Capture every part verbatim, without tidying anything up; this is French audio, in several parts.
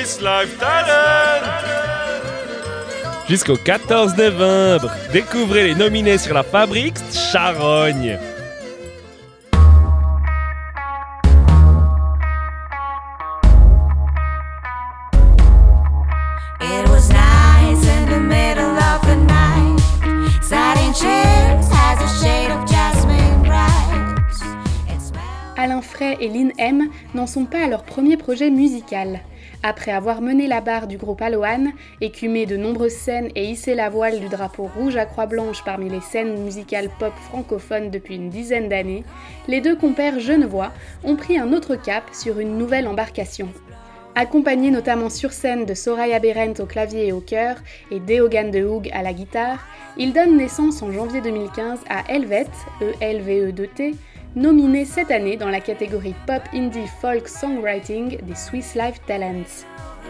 Swiss Life Talent. Jusqu'au quatorze novembre, découvrez les nominés sur la Fabrique Charogne. It was nice in the middle of the night. Sat in chairs has a shade of jasmine bright. It smells. Alain Frey et Lynn M n'en sont pas à leur premier projet musical. Après avoir mené la barre du groupe Alohan, écumé de nombreuses scènes et hissé la voile du drapeau rouge à croix blanche parmi les scènes musicales pop francophones depuis une dizaine d'années, les deux compères genevois ont pris un autre cap sur une nouvelle embarcation. Accompagnés notamment sur scène de Soraya Berent au clavier et au chœur et Deogan de Hoog à la guitare, ils donnent naissance en janvier deux mille quinze à Helvet, E L V E deux T, nominé cette année dans la catégorie Pop Indie Folk Songwriting des Swiss Life Talents.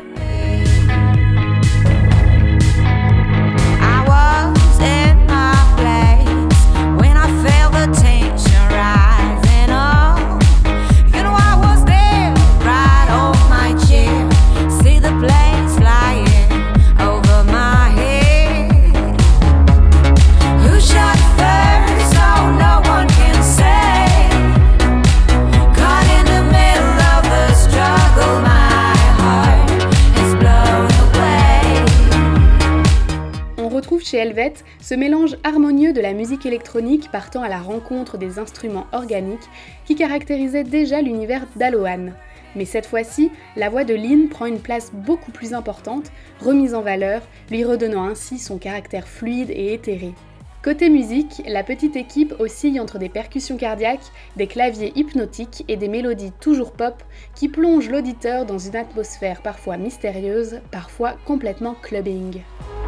I was in my place when I felt the tension rising up. You know I was there, right on my chair. See the planes flying over my head. Who shot first? Oh, no one can say. Caught in the middle of the struggle, my heart is blown away. On retrouve chez Helvet ce mélange harmonieux de la musique électronique partant à la rencontre des instruments organiques qui caractérisait déjà l'univers d'Alohan. Mais cette fois-ci, la voix de Lynn prend une place beaucoup plus importante, remise en valeur, lui redonnant ainsi son caractère fluide et éthéré. Côté musique, la petite équipe oscille entre des percussions cardiaques, des claviers hypnotiques et des mélodies toujours pop qui plongent l'auditeur dans une atmosphère parfois mystérieuse, parfois complètement clubbing.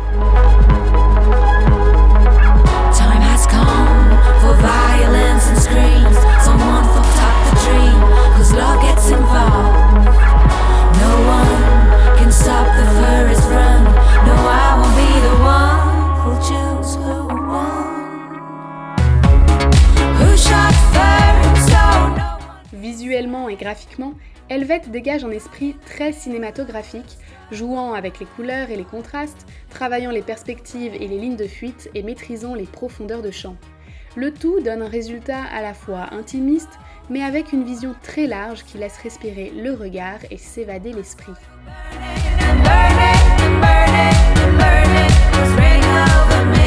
Time has come for violence and screams. Someone fucked up the dream, cause love gets involved. No one can stop the furthest run. No, I won't be the one who'll choose who won. Who shot first? Oh, no one. Visuellement et graphiquement, Helvet dégage un esprit très cinématographique, jouant avec les couleurs et les contrastes, travaillant les perspectives et les lignes de fuite et maîtrisant les profondeurs de champ. Le tout donne un résultat à la fois intimiste, mais avec une vision très large qui laisse respirer le regard et s'évader l'esprit. And burning, and burning, and burning, it's raining over me.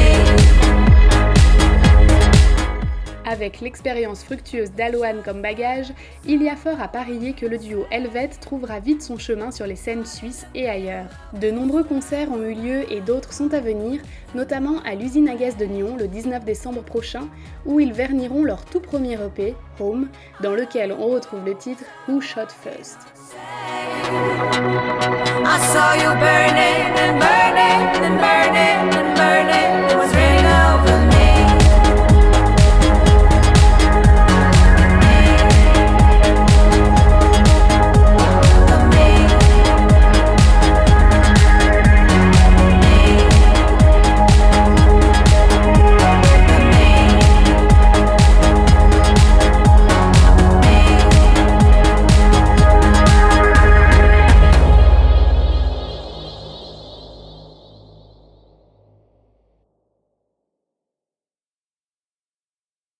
Avec l'expérience fructueuse d'Alohan comme bagage, il y a fort à parier que le duo Helvet trouvera vite son chemin sur les scènes suisses et ailleurs. De nombreux concerts ont eu lieu et d'autres sont à venir, notamment à l'usine à gaz de Nyon le dix-neuf décembre prochain, où ils verniront leur tout premier E P, Home, dans lequel on retrouve le titre Who Shot First. I saw you burning and burning and burning and burning.